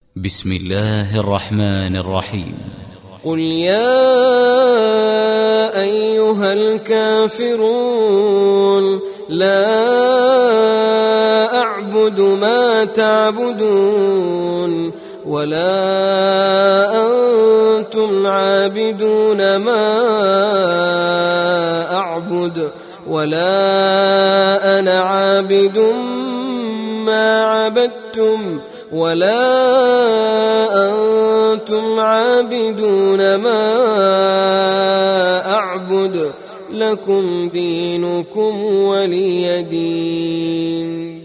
بسم الله الرحمن الرحيم. قل يا أيها الكافرون لا أعبد ما تعبدون ولا أنتم عابدون ما أعبد ولا أنا عابد ما عبدتم ولا أنتم عابدون ما أعبد لكم دينكم ولي دين.